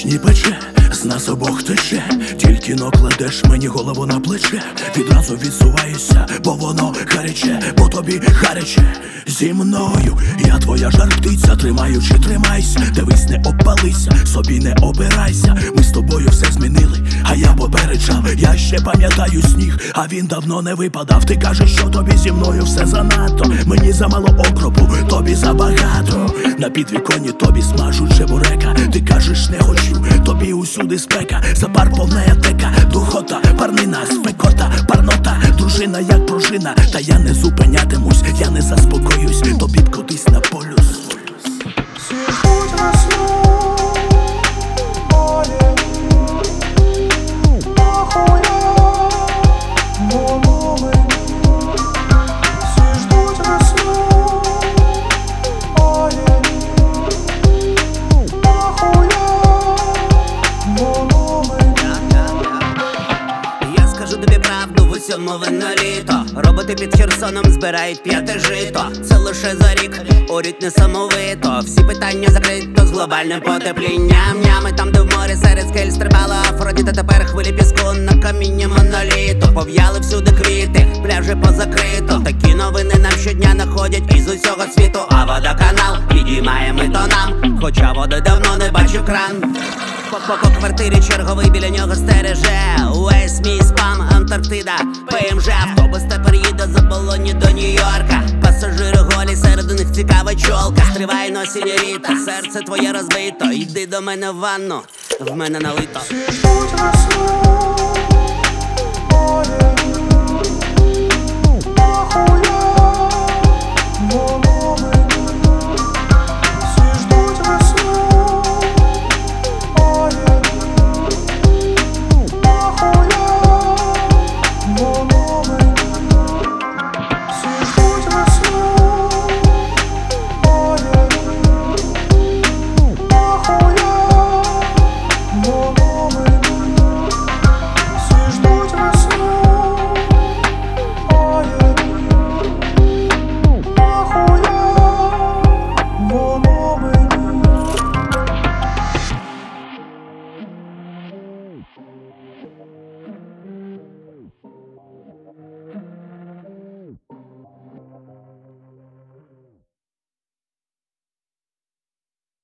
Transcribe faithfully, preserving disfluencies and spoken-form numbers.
пічні пече, з нас обох тече. Тільки но кладеш мені голову на плече, відразу відсуваюся, бо воно гаряче, бо тобі гаряче. Зі мною я твоя жар-птиця, тримаючи, тримайся, дивись, не обпалися, собі не обирайся. Ми з тобою все змінили, а я попереджав. Я ще пам'ятаю сніг, а він давно не випадав. Ти кажеш, що тобі зі мною все занадто, мені замало окропу, тобі забагато. На підвіконні тобі смажуть чебурека, ти кажеш, не хочу, тобі усюди спека. Запар повна аптека, духота, парнина, спекота, парнота, дружина як пружина. Та я не зупинятимусь, я не заспокоюсь, тобі б кудись на полюс. Скажу тобі правду, в усьому винно літо. Роботи під Херсоном збирають п'яте жито. Це лише за рік, орють несамовито. Всі питання закрито з глобальним потеплінням. Нями там, де в морі серед скель стрибала Афродіта. Тепер хвилі піску на камінні моноліту. Пов'яли всюди квіти, пляжі позакрито. Такі новини нам щодня находять із усього світу. А водоканал підіймає ми то нам, хоча води давно не бачив кран. По квартирі черговий біля нього стереже. Увесь мій спам, Антарктида, ПМЖ. Автобус тепер їде з Оболоні до Нью-Йорка. Пасажири голі, серед них цікава чолка. Стривай, но, сіньоріта, серце твоє розбито. Йди до мене в ванну, в мене налито.